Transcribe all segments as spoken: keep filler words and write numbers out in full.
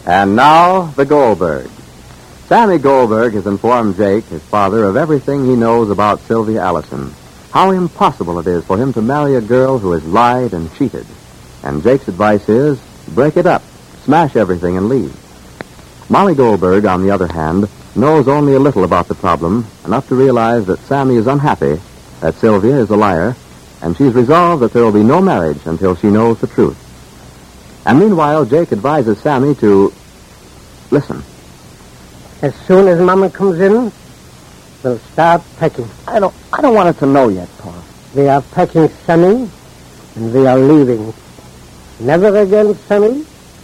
And now, the Goldberg. Sammy Goldberg has informed Jake, his father, of everything he knows about Sylvia Allison. How impossible it is for him to marry a girl who has lied and cheated. And Jake's advice is, break it up, smash everything and leave. Molly Goldberg, on the other hand, knows only a little about the problem, enough to realize that Sammy is unhappy, that Sylvia is a liar, and she's resolved that there will be no marriage until she knows the truth. And meanwhile, Jake advises Sammy to listen. As soon as Mama comes in, we'll start packing. I don't I don't want her to know yet, Pa. We are packing, Sammy, and we are leaving. Never again, Sammy,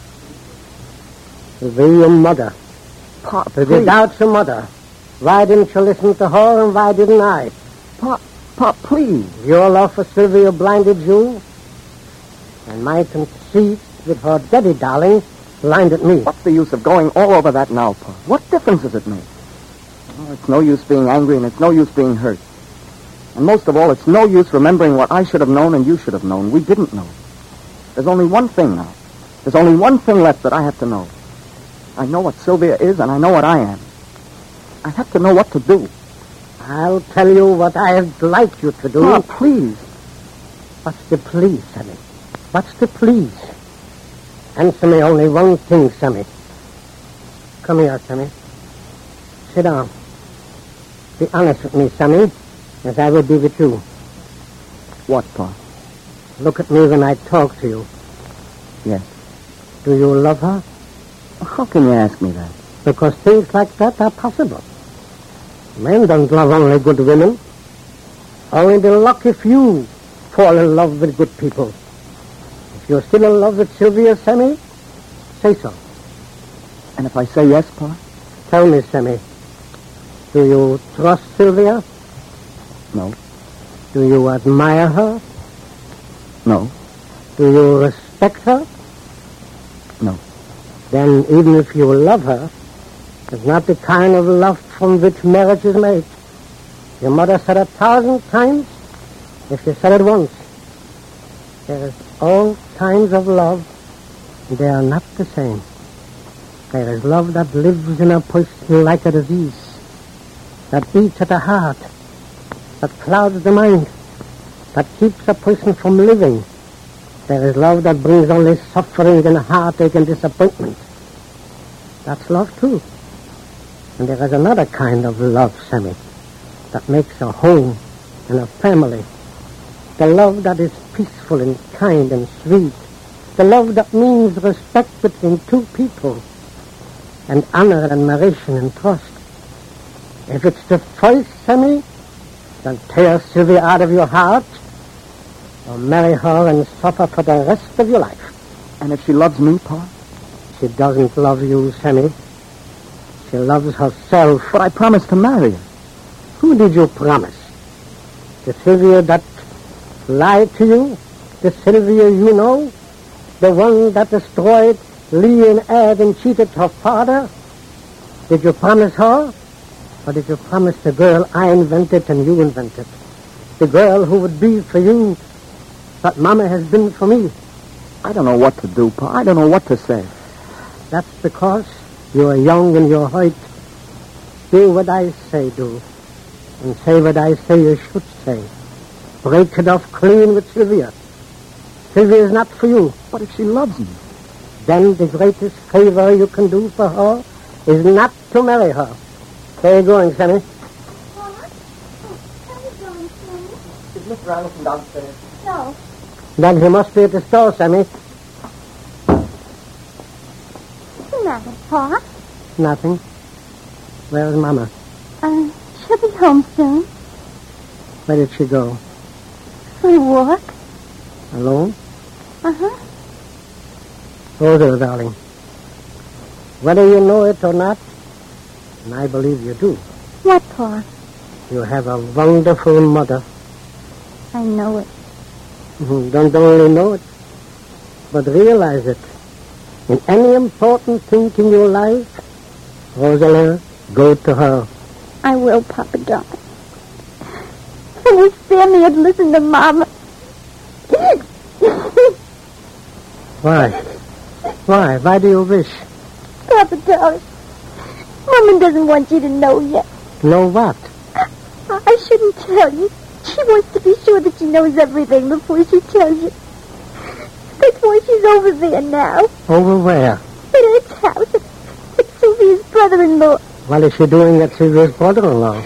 will be your mother. Pa, But please. without your mother, why didn't you listen to her and why didn't I? Pa, Pa, please. Your love for Sylvia blinded you, and my conceit with her daddy, darling, blinded me. What's the use of going all over that now, Pa? What difference does it make? Oh, it's no use being angry and it's no use being hurt. And most of all, it's no use remembering what I should have known and you should have known. We didn't know. There's only one thing now. There's only one thing left that I have to know. I know what Sylvia is and I know what I am. I have to know what to do. I'll tell you what I'd like you to do. Pa, please. What's the please, Sammy? What's the please? Answer me only one thing, Sammy. Come here, Sammy. Sit down. Be honest with me, Sammy, as I would be with you. What, Pa? Look at me when I talk to you. Yes. Do you love her? How can you ask me that? Because things like that are possible. Men don't love only good women. Only the lucky few fall in love with good people. If you're still in love with Sylvia, Sammy, say so. And if I say yes, Pa? Tell me, Sammy, do you trust Sylvia? No. Do you admire her? No. Do you respect her? No. Then even if you love her, it's not the kind of love from which marriage is made. Your mother said a thousand times, if she said it once, there is all kinds of love, and they are not the same. There is love that lives in a person like a disease, that eats at the heart, that clouds the mind, that keeps a person from living. There is love that brings only suffering and heartache and disappointment. That's love, too. And there is another kind of love, Sammy, that makes a home and a family. The love that is peaceful and kind and sweet. The love that means respect between two people. And honor and admiration and trust. If it's the first, Sammy, then tear Sylvia out of your heart, or marry her and suffer for the rest of your life. And if she loves me, Pa? She doesn't love you, Sammy. She loves herself. But I promised to marry her. Who did you promise? The Sylvia that lied to you? The Sylvia you know? The one that destroyed Lee and Ed and cheated her father? Did you promise her? Or did you promise the girl I invented and you invented? The girl who would be for you what Mama has been for me? I don't know what to do, Pa. I don't know what to say. That's because you are young and you're hurt. Do what I say do. And say what I say you should say. Break it off clean with Sylvia. Sylvia is not for you. But if she loves me? Then the greatest favor you can do for her is not to marry her. Where are you going, Sammy? What? Where are you going, Sammy? Is Mister Allison downstairs? No. Then he must be at the store, Sammy. What's the matter, Pa? Nothing. Where's Mama? Uh, she'll be home soon. Where did she go? For work. Alone? Uh-huh. Oh, there, darling. Whether you know it or not, and I believe you do, What, Pa? you have a wonderful mother. I know it. Mhm. Don't only know it, but realize it. In any important thing in your life, Rosalind, go to her. I will, Papa Don. I wish Sammy had listened to Mama. Why? Why? Why do you wish? Papa, darling. Mama doesn't want you to know yet. Know what? I shouldn't tell you. She wants to be sure that she knows everything before she tells you. That's why she's over there now. Over where? At Ed's house. At, at Sylvia's brother-in-law. What is she doing at Sylvia's brother-in-law?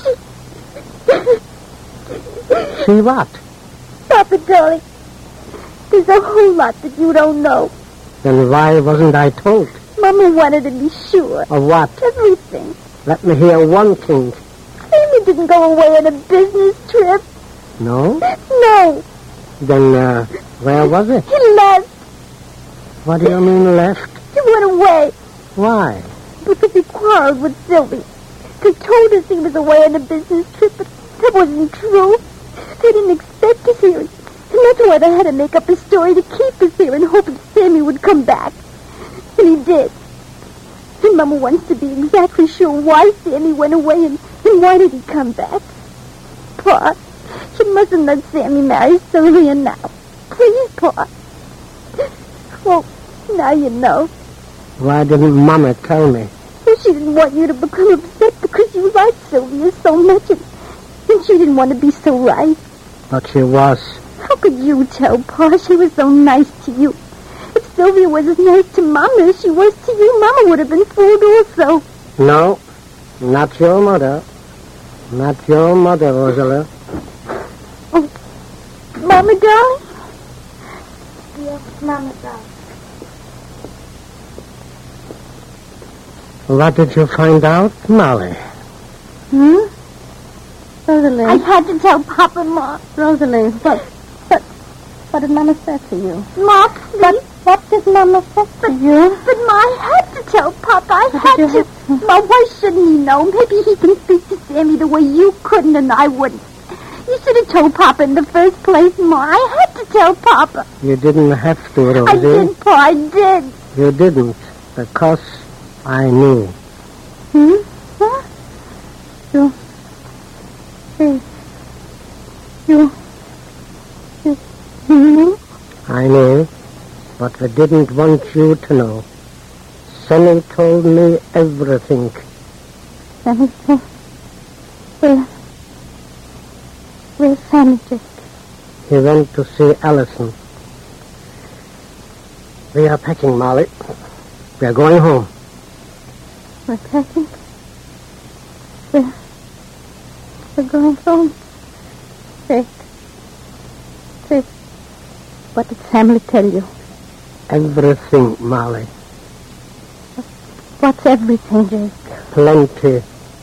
See what? Papa, darling. There's a whole lot that you don't know. Then why wasn't I told? Mama wanted to be sure. Of what? Everything. Let me hear one thing. Sammy didn't go away on a business trip. No? No. Then, uh, where was it? He left. What do you mean left? He went away. Why? Because he quarreled with Sylvie. They told us he was away on a business trip, but that wasn't true. They didn't expect us here. And that's why they had to make up a story to keep us here and hope that Sammy would come back. And he did. And Mama wants to be exactly sure why Sammy went away and, and why did he come back. Pa, you mustn't let Sammy marry Sylvia now. Please, Pa. Well, now you know. Why didn't Mama tell me? Well, she didn't want you to become upset because you liked Sylvia so much, and, and she didn't want to be so right. But she was. How could you tell, Pa? She was so nice to you. If Sylvia was as nice to Mama as she was to you, Mama would have been fooled also. No, not your mother. Not your mother, Rosala. Oh, Mama, darling? Yes, Mama, darling. What did you find out, Molly? Hmm? Rosalie. I had to tell Papa, Ma. Rosalie, what, what, what did Mama say to you? Ma, please. What, what did Mama say to you? But Ma, I had to tell Papa. I what had to. to. Ma, why shouldn't he know? Maybe he can speak to Sammy the way you couldn't and I wouldn't. You should have told Papa in the first place, Ma. I had to tell Papa. You didn't have to, Rosie. I did, Pa. I did. You didn't, because I knew. Hmm? Huh? You... Hey. You... You... You... I knew, but I didn't want you to know. Sammy told me everything. Sammy told... Where... Where's Sammy, Jake? He went to see Allison. We are packing, Molly. We are going home. We're packing? We're... We're going home? Jake. Jake. What did Sammy tell you? Everything, Molly. What's everything, Jake? Plenty.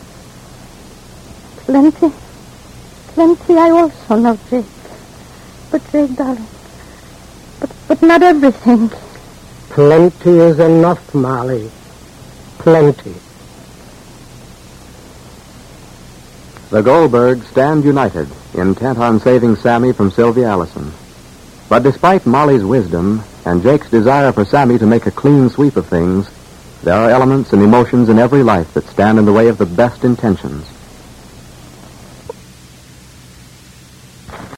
Plenty? Plenty I also know, Jake. But, Jake, darling, but, but not everything. Plenty is enough, Molly. Plenty. The Goldbergs stand united, intent on saving Sammy from Sylvia Allison. But despite Molly's wisdom and Jake's desire for Sammy to make a clean sweep of things, there are elements and emotions in every life that stand in the way of the best intentions.